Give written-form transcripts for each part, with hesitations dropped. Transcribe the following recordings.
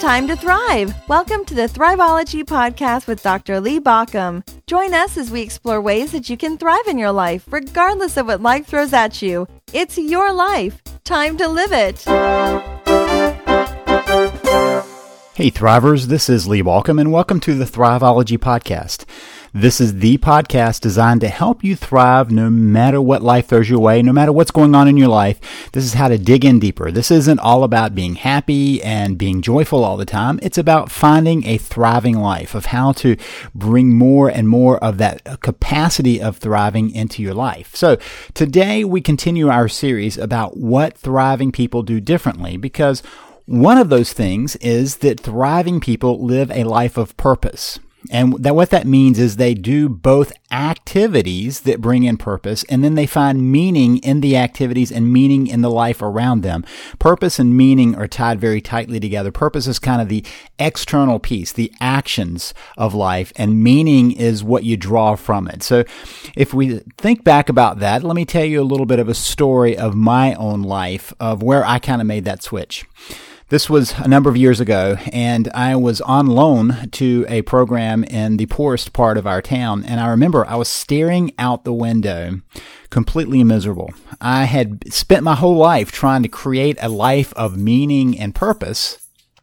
time to thrive. Welcome to the Thriveology Podcast with Dr. Lee Baucom. Join us as we explore ways that you can thrive in your life, regardless of what life throws at you. It's your life. Time to live it. Hey Thrivers, this is Lee Baucom, and welcome to the Thriveology Podcast. This is the podcast designed to help you thrive no matter what life throws your way, no matter what's going on in your life. This is how to dig in deeper. This isn't all about being happy and being joyful all the time. It's about finding a thriving life, of how to bring more and more of that capacity of thriving into your life. So today we continue our series about what thriving people do differently, because one of those things is that thriving people live a life of purpose. And what that means is they do both activities that bring in purpose, and then they find meaning in the activities and meaning in the life around them. Purpose and meaning are tied very tightly together. Purpose is kind of the external piece, the actions of life, and meaning is what you draw from it. So if we think back about that, let me tell you a little bit of a story of my own life, of where I kind of made that switch. This was a number of years ago, and I was on loan to a program in the poorest part of our town, and I remember I was staring out the window, completely miserable. I had spent my whole life trying to create a life of meaning and purpose,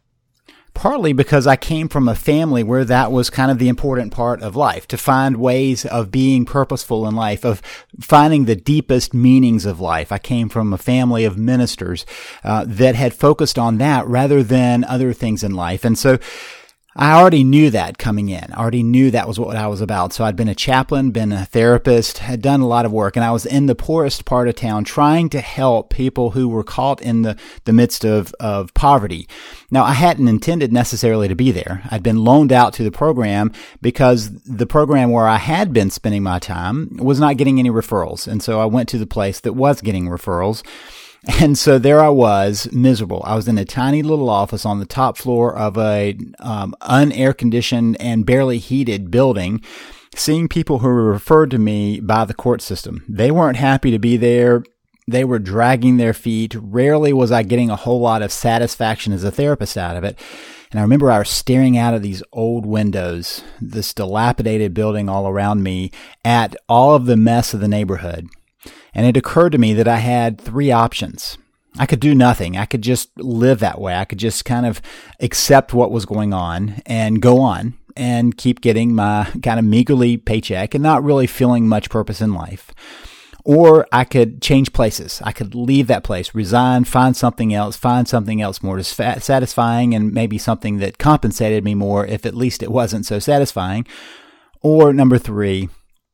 partly because I came from a family where that was kind of the important part of life, to find ways of being purposeful in life, of finding the deepest meanings of life. I came from a family of ministers that had focused on that rather than other things in life. And so I already knew that coming in. I already knew that was what I was about. So I'd been a chaplain, been a therapist, had done a lot of work, and I was in the poorest part of town trying to help people who were caught in the midst of poverty. Now, I hadn't intended necessarily to be there. I'd been loaned out to the program because the program where I had been spending my time was not getting any referrals. And so I went to the place that was getting referrals. And so there I was, miserable. I was in a tiny little office on the top floor of a unair conditioned and barely heated building, seeing people who were referred to me by the court system. They weren't happy to be there. They were dragging their feet. Rarely was I getting a whole lot of satisfaction as a therapist out of it. And I remember I was staring out of these old windows, this dilapidated building all around me, at all of the mess of the neighborhood. And it occurred to me that I had three options. I could do nothing. I could just live that way. I could just kind of accept what was going on and go on and keep getting my kind of meagerly paycheck and not really feeling much purpose in life. Or I could change places. I could leave that place, resign, find something else more satisfying, and maybe something that compensated me more if at least it wasn't so satisfying. Or number three,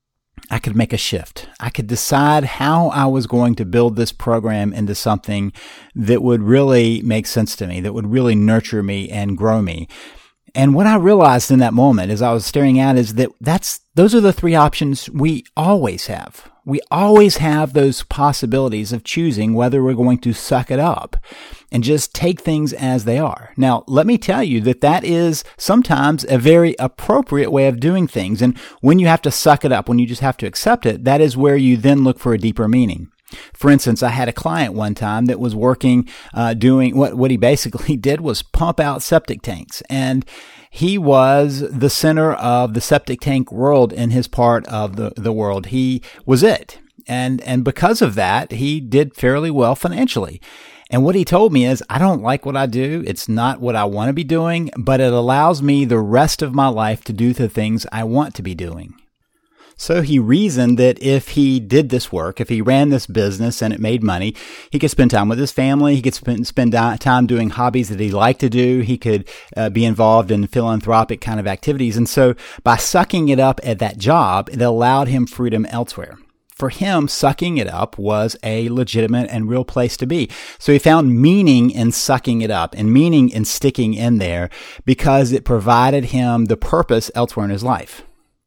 I could make a shift. I could decide how I was going to build this program into something that would really make sense to me, that would really nurture me and grow me. And what I realized in that moment as I was staring out is that those are the three options we always have. We always have those possibilities of choosing whether we're going to suck it up and just take things as they are. Now, let me tell you that is sometimes a very appropriate way of doing things. And when you have to suck it up, when you just have to accept it, that is where you then look for a deeper meaning. For instance, I had a client one time that was working, doing what he basically did was pump out septic tanks. And he was the center of the septic tank world in his part of the world. He was it. And because of that, he did fairly well financially. And what he told me is, I don't like what I do. It's not what I want to be doing, but it allows me the rest of my life to do the things I want to be doing. So he reasoned that if he did this work, if he ran this business and it made money, he could spend time with his family. He could spend time doing hobbies that he liked to do. He could be involved in philanthropic kind of activities. And so by sucking it up at that job, it allowed him freedom elsewhere. For him, sucking it up was a legitimate and real place to be. So he found meaning in sucking it up and meaning in sticking in there because it provided him the purpose elsewhere in his life.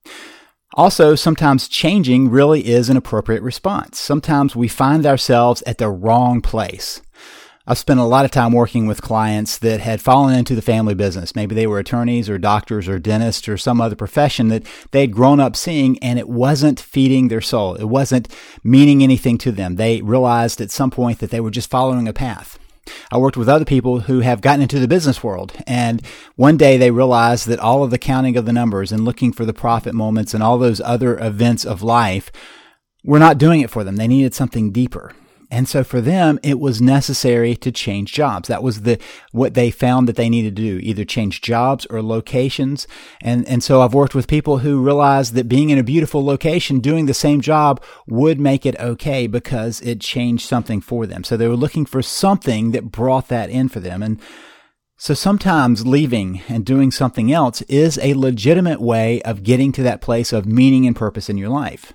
Also, sometimes changing really is an appropriate response. Sometimes we find ourselves at the wrong place. I've spent a lot of time working with clients that had fallen into the family business. Maybe they were attorneys or doctors or dentists or some other profession that they had grown up seeing, and it wasn't feeding their soul. It wasn't meaning anything to them. They realized at some point that they were just following a path. I worked with other people who have gotten into the business world, and one day they realized that all of the counting of the numbers and looking for the profit moments and all those other events of life were not doing it for them. They needed something deeper. And so for them, it was necessary to change jobs. That was what they found that they needed to do, either change jobs or locations. And so I've worked with people who realized that being in a beautiful location, doing the same job would make it okay because it changed something for them. So they were looking for something that brought that in for them. And so sometimes leaving and doing something else is a legitimate way of getting to that place of meaning and purpose in your life.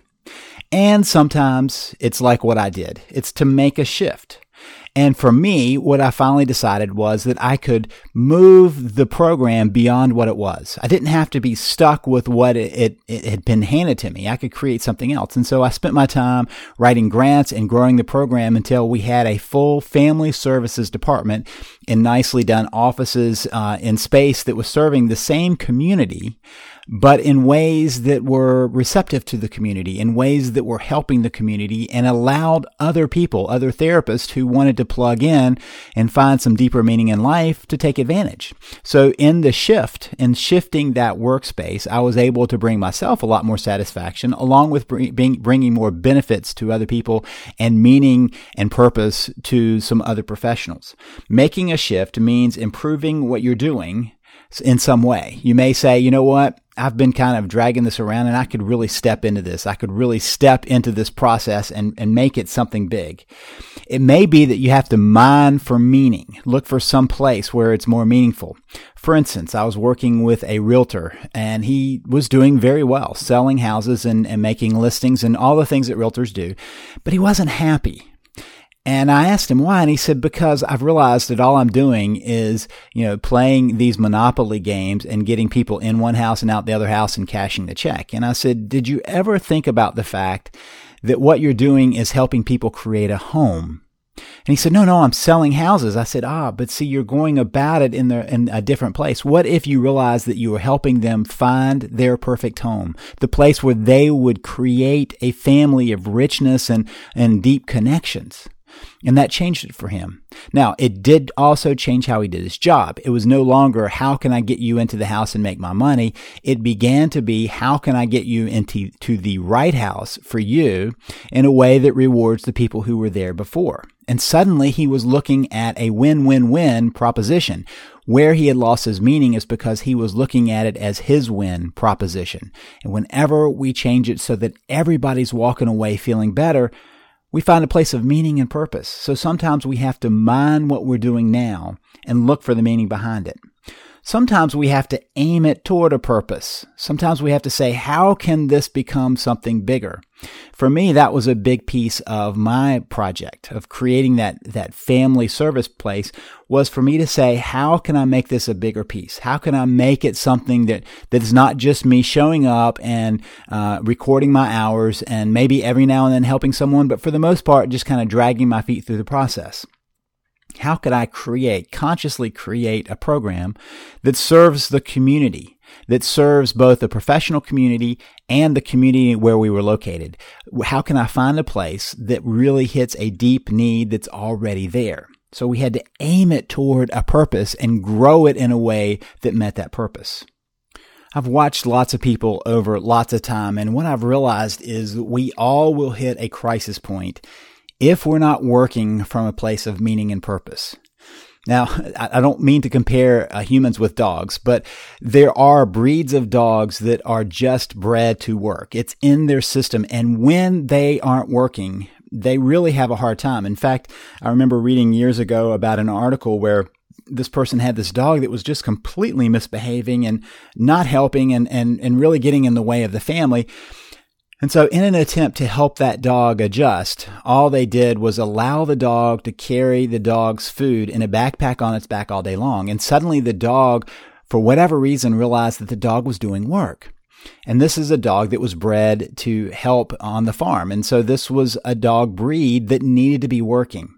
And sometimes it's like what I did. It's to make a shift. And for me, what I finally decided was that I could move the program beyond what it was. I didn't have to be stuck with what it had been handed to me. I could create something else. And so I spent my time writing grants and growing the program until we had a full family services department in nicely done offices in space that was serving the same community, but in ways that were receptive to the community, in ways that were helping the community and allowed other people, other therapists who wanted to plug in and find some deeper meaning in life to take advantage. So in shifting that workspace, I was able to bring myself a lot more satisfaction along with bringing more benefits to other people and meaning and purpose to some other professionals. Making a shift means improving what you're doing in some way. You may say, you know what? I've been kind of dragging this around and I could really step into this. I could really step into this process and make it something big. It may be that you have to mine for meaning, look for some place where it's more meaningful. For instance, I was working with a realtor and he was doing very well, selling houses and making listings and all the things that realtors do, but he wasn't happy. And I asked him why, and he said, because I've realized that all I'm doing is, playing these Monopoly games and getting people in one house and out the other house and cashing the check. And I said, did you ever think about the fact that what you're doing is helping people create a home? And he said, no, I'm selling houses. I said, but see, you're going about it in a different place. What if you realize that you were helping them find their perfect home, the place where they would create a family of richness and deep connections? And that changed it for him. Now, it did also change how he did his job. It was no longer, how can I get you into the house and make my money? It began to be, how can I get you into the right house for you in a way that rewards the people who were there before? And suddenly he was looking at a win-win-win proposition. Where he had lost his meaning is because he was looking at it as his win proposition. And whenever we change it so that everybody's walking away feeling better, we find a place of meaning and purpose. So sometimes we have to mine what we're doing now and look for the meaning behind it. Sometimes we have to aim it toward a purpose. Sometimes we have to say, how can this become something bigger? For me, that was a big piece of my project of creating that family service place, was for me to say, how can I make this a bigger piece? How can I make it something that is not just me showing up and recording my hours and maybe every now and then helping someone, but for the most part, just kind of dragging my feet through the process? How could I consciously create a program that serves the community, that serves both the professional community and the community where we were located? How can I find a place that really hits a deep need that's already there? So we had to aim it toward a purpose and grow it in a way that met that purpose. I've watched lots of people over lots of time, and what I've realized is that we all will hit a crisis point if we're not working from a place of meaning and purpose. Now, I don't mean to compare humans with dogs, but there are breeds of dogs that are just bred to work. It's in their system. And when they aren't working, they really have a hard time. In fact, I remember reading years ago about an article where this person had this dog that was just completely misbehaving and not helping and really getting in the way of the family. And so in an attempt to help that dog adjust, all they did was allow the dog to carry the dog's food in a backpack on its back all day long. And suddenly the dog, for whatever reason, realized that the dog was doing work. And this is a dog that was bred to help on the farm. And so this was a dog breed that needed to be working.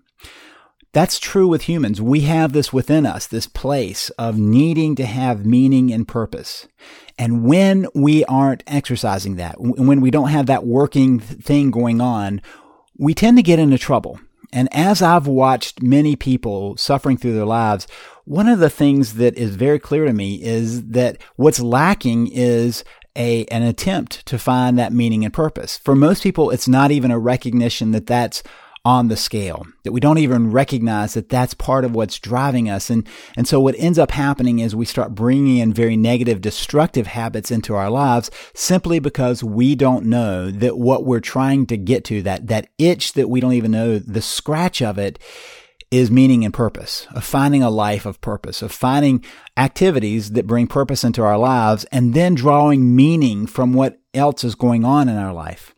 That's true with humans. We have this within us, this place of needing to have meaning and purpose. And when we aren't exercising that, when we don't have that working thing going on, we tend to get into trouble. And as I've watched many people suffering through their lives, one of the things that is very clear to me is that what's lacking is an attempt to find that meaning and purpose. For most people, it's not even a recognition that that's on the scale, that we don't even recognize that that's part of what's driving us. And so what ends up happening is we start bringing in very negative, destructive habits into our lives simply because we don't know that what we're trying to get to, that itch that we don't even know the scratch of it, is meaning and purpose, of finding a life of purpose, of finding activities that bring purpose into our lives, and then drawing meaning from what else is going on in our life.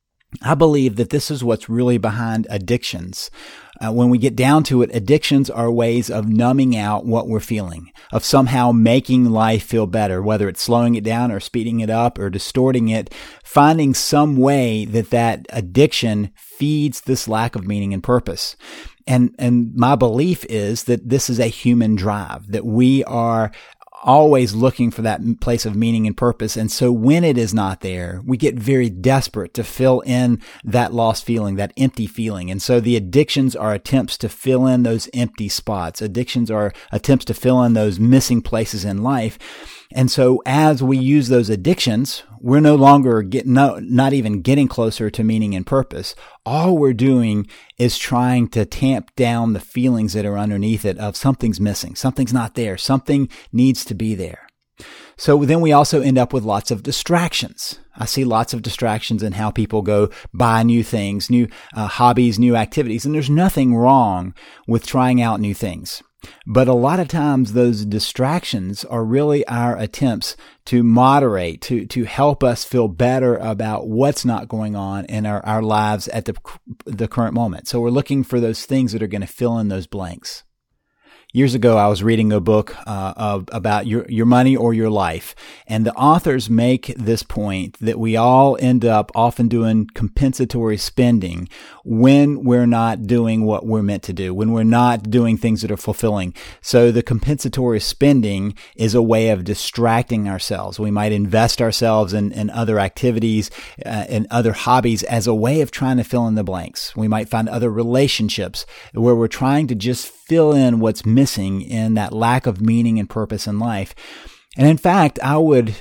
I believe that this is what's really behind addictions. When we get down to it, addictions are ways of numbing out what we're feeling, of somehow making life feel better, whether it's slowing it down or speeding it up or distorting it, finding some way that addiction feeds this lack of meaning and purpose. And my belief is that this is a human drive, that we are always looking for that place of meaning and purpose. And so when it is not there, we get very desperate to fill in that lost feeling, that empty feeling. And so the addictions are attempts to fill in those empty spots. Addictions are attempts to fill in those missing places in life. And so as we use those addictions, we're no longer not even getting closer to meaning and purpose. All we're doing is trying to tamp down the feelings that are underneath it of something's missing, something's not there, something needs to be there. So then we also end up with lots of distractions. I see lots of distractions in how people go buy new things, new hobbies, new activities, and there's nothing wrong with trying out new things. But a lot of times those distractions are really our attempts to moderate, to help us feel better about what's not going on in our lives at the current moment. So we're looking for those things that are going to fill in those blanks. Years ago, I was reading a book about your money or your life, and the authors make this point that we all end up often doing compensatory spending when we're not doing what we're meant to do, when we're not doing things that are fulfilling. So the compensatory spending is a way of distracting ourselves. We might invest ourselves in other activities and other hobbies as a way of trying to fill in the blanks. We might find other relationships where we're trying to just fill in what's missing in that lack of meaning and purpose in life. And in fact, I would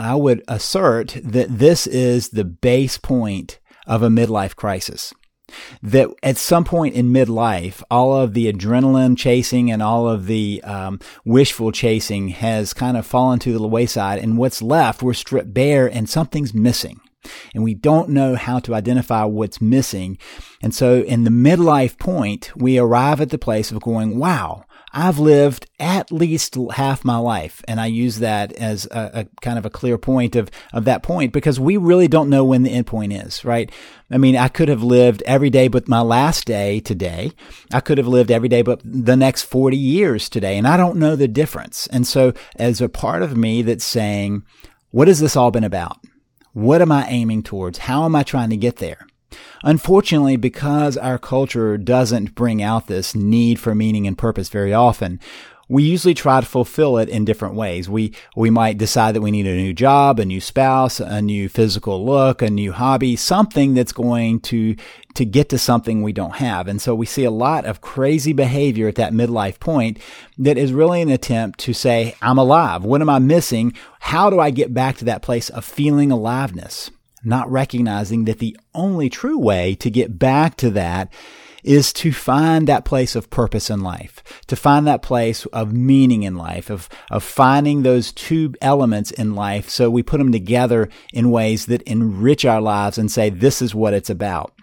assert that this is the base point of a midlife crisis. That at some point in midlife, all of the adrenaline chasing and all of the wishful chasing has kind of fallen to the wayside, and what's left, we're stripped bare and something's missing. And we don't know how to identify what's missing. And so in the midlife point, we arrive at the place of going, wow, I've lived at least half my life. And I use that as a kind of a clear point of that point, because we really don't know when the end point is, right? I mean, I could have lived every day but my last day today. I could have lived every day but the next 40 years today. And I don't know the difference. And so as a part of me that's saying, what has this all been about? What am I aiming towards? How am I trying to get there? Unfortunately, because our culture doesn't bring out this need for meaning and purpose very often, we usually try to fulfill it in different ways. We might decide that we need a new job, a new spouse, a new physical look, a new hobby, something that's going to get to something we don't have. And so we see a lot of crazy behavior at that midlife point that is really an attempt to say, I'm alive. What am I missing? How do I get back to that place of feeling aliveness? Not recognizing that the only true way to get back to that is to find that place of purpose in life, to find that place of meaning in life, of finding those two elements in life. So we put them together in ways that enrich our lives and say, this is what it's about.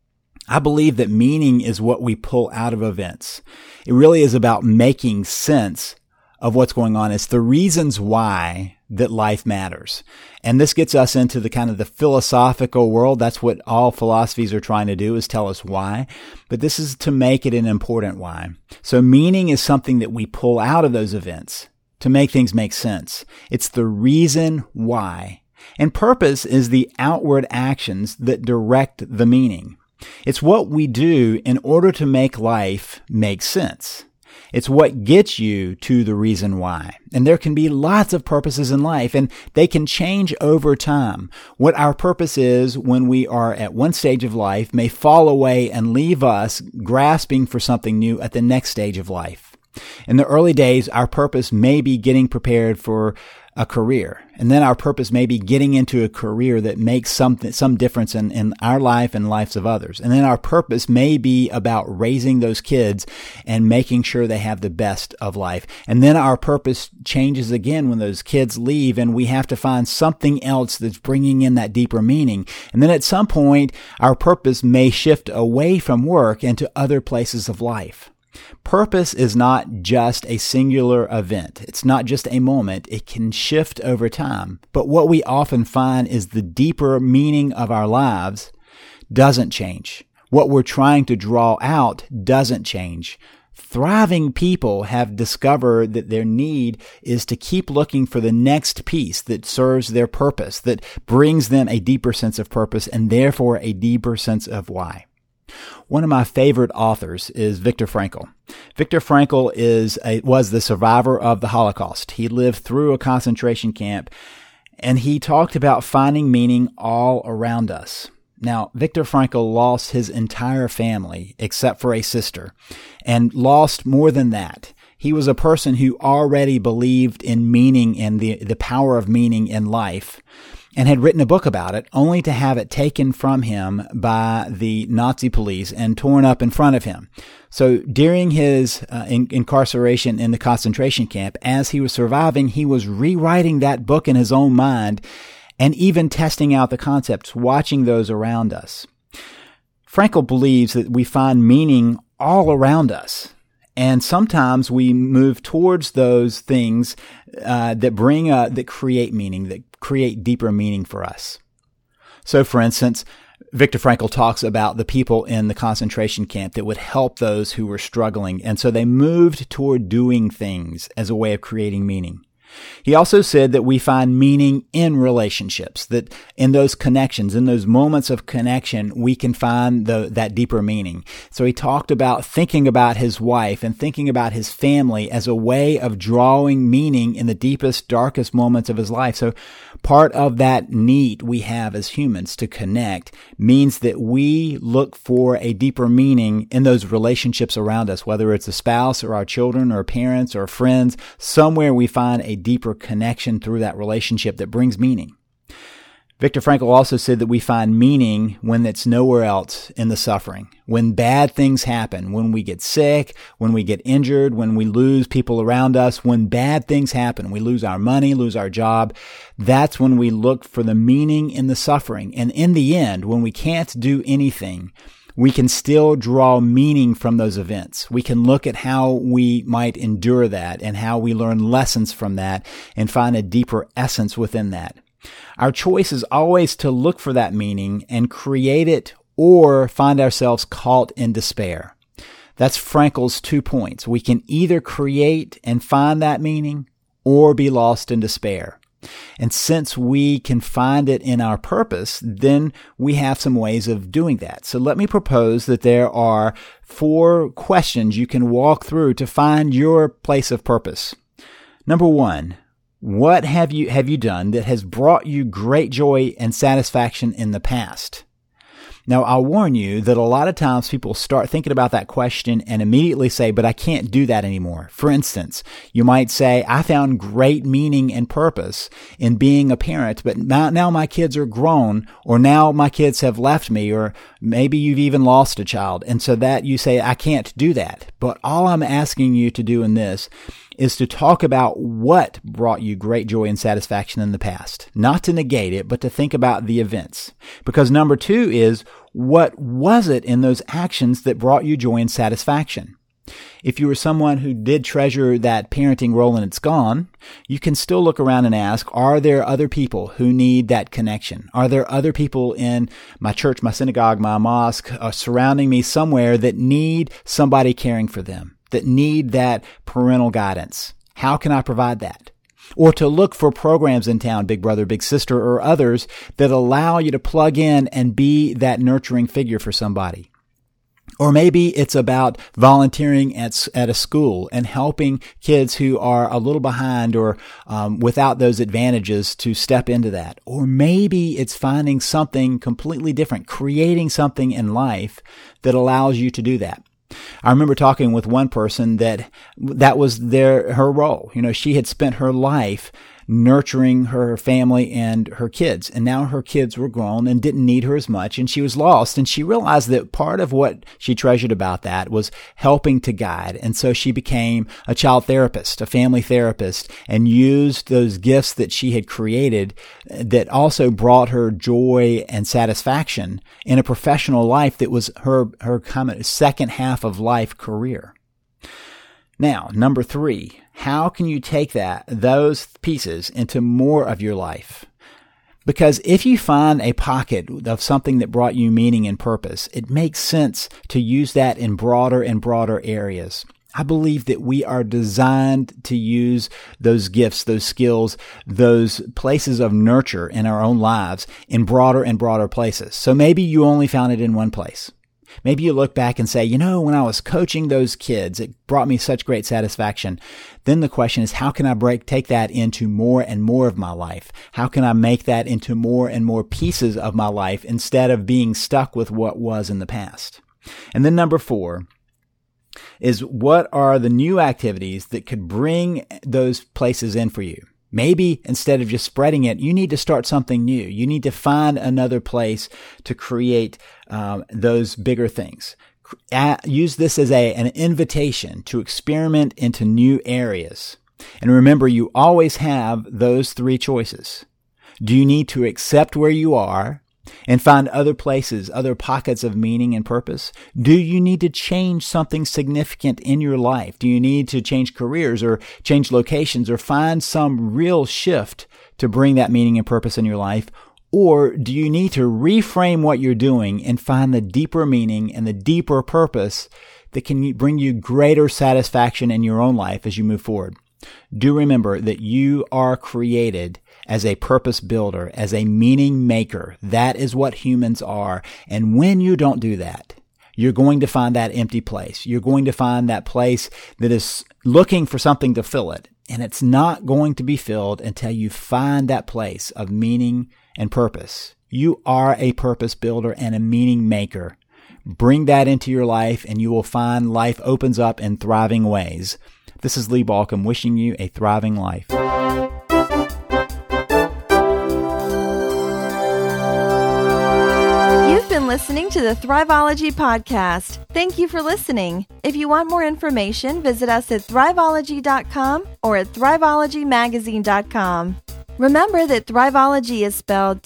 I believe that meaning is what we pull out of events. It really is about making sense of what's going on. It's the reasons why that life matters. And this gets us into the kind of the philosophical world. That's what all philosophies are trying to do, is tell us why. But this is to make it an important why. So meaning is something that we pull out of those events to make things make sense. It's the reason why. And purpose is the outward actions that direct the meaning. It's what we do in order to make life make sense. It's what gets you to the reason why. And there can be lots of purposes in life, and they can change over time. What our purpose is when we are at one stage of life may fall away and leave us grasping for something new at the next stage of life. In the early days, our purpose may be getting prepared for a career. And then our purpose may be getting into a career that makes some difference in our life and lives of others. And then our purpose may be about raising those kids and making sure they have the best of life. And then our purpose changes again when those kids leave and we have to find something else that's bringing in that deeper meaning. And then at some point, our purpose may shift away from work into other places of life. Purpose is not just a singular event. It's not just a moment. It can shift over time. But what we often find is the deeper meaning of our lives doesn't change. What we're trying to draw out doesn't change. Thriving people have discovered that their need is to keep looking for the next piece that serves their purpose, that brings them a deeper sense of purpose and therefore a deeper sense of why. One of my favorite authors is Viktor Frankl. Viktor Frankl was the survivor of the Holocaust. He lived through a concentration camp, and he talked about finding meaning all around us. Now, Viktor Frankl lost his entire family except for a sister, and lost more than that. He was a person who already believed in meaning and the power of meaning in life, and had written a book about it, only to have it taken from him by the Nazi police and torn up in front of him. So during his incarceration in the concentration camp, as he was surviving, he was rewriting that book in his own mind and even testing out the concepts, watching those around us. Frankl believes that we find meaning all around us. And sometimes we move towards those things that create meaning, that create deeper meaning for us. So, for instance, Viktor Frankl talks about the people in the concentration camp that would help those who were struggling, and so they moved toward doing things as a way of creating meaning. He also said that we find meaning in relationships, that in those connections, in those moments of connection, we can find that deeper meaning. So he talked about thinking about his wife and thinking about his family as a way of drawing meaning in the deepest, darkest moments of his life. So part of that need we have as humans to connect means that we look for a deeper meaning in those relationships around us, whether it's a spouse or our children or parents or friends. Somewhere we find a deeper connection through that relationship that brings meaning. Viktor Frankl also said that we find meaning when it's nowhere else in the suffering. When bad things happen, when we get sick, when we get injured, when we lose people around us, when bad things happen, we lose our money, lose our job, that's when we look for the meaning in the suffering. And in the end, when we can't do anything, we can still draw meaning from those events. We can look at how we might endure that and how we learn lessons from that and find a deeper essence within that. Our choice is always to look for that meaning and create it or find ourselves caught in despair. That's Frankl's 2 points. We can either create and find that meaning or be lost in despair. And since we can find it in our purpose, then we have some ways of doing that. So let me propose that there are 4 questions you can walk through to find your place of purpose. Number 1, what have you done that has brought you great joy and satisfaction in the past? Now, I'll warn you that a lot of times people start thinking about that question and immediately say, but I can't do that anymore. For instance, you might say, I found great meaning and purpose in being a parent, but now my kids are grown, or now my kids have left me, or maybe you've even lost a child. And so that you say, I can't do that. But all I'm asking you to do in this is to talk about what brought you great joy and satisfaction in the past. Not to negate it, but to think about the events. Because number 2 is, what was it in those actions that brought you joy and satisfaction? If you were someone who did treasure that parenting role and it's gone, you can still look around and ask, are there other people who need that connection? Are there other people in my church, my synagogue, my mosque, surrounding me somewhere that need somebody caring for them, that need that parental guidance? How can I provide that? Or to look for programs in town, Big Brother, Big Sister, or others that allow you to plug in and be that nurturing figure for somebody. Or maybe it's about volunteering at a school and helping kids who are a little behind or without those advantages to step into that. Or maybe it's finding something completely different, creating something in life that allows you to do that. I remember talking with one person that was her role. She had spent her life nurturing her family and her kids. And now her kids were grown and didn't need her as much, and she was lost. And she realized that part of what she treasured about that was helping to guide. And so she became a child therapist, a family therapist, and used those gifts that she had created that also brought her joy and satisfaction in a professional life that was her kind of second half of life career. Now, number 3, how can you take those pieces into more of your life? Because if you find a pocket of something that brought you meaning and purpose, it makes sense to use that in broader and broader areas. I believe that we are designed to use those gifts, those skills, those places of nurture in our own lives in broader and broader places. So maybe you only found it in one place. Maybe you look back and say, when I was coaching those kids, it brought me such great satisfaction. Then the question is, how can I take that into more and more of my life? How can I make that into more and more pieces of my life instead of being stuck with what was in the past? And then number 4 is, what are the new activities that could bring those places in for you? Maybe instead of just spreading it, you need to start something new. You need to find another place to create those bigger things. Use this as an invitation to experiment into new areas. And remember, you always have those 3 choices. Do you need to accept where you are and find other places, other pockets of meaning and purpose? Do you need to change something significant in your life? Do you need to change careers or change locations or find some real shift to bring that meaning and purpose in your life? Or do you need to reframe what you're doing and find the deeper meaning and the deeper purpose that can bring you greater satisfaction in your own life as you move forward? Do remember that you are created as a purpose builder, as a meaning maker. That is what humans are. And when you don't do that, you're going to find that empty place. You're going to find that place that is looking for something to fill it. And it's not going to be filled until you find that place of meaning and purpose. You are a purpose builder and a meaning maker. Bring that into your life and you will find life opens up in thriving ways. This is Lee Baucom wishing you a thriving life. You've been listening to the Thriveology Podcast. Thank you for listening. If you want more information, visit us at Thriveology.com or at ThriveologyMagazine.com. Remember that Thriveology is spelled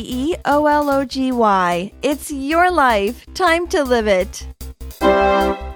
Thriveology. It's your life. Time to live it.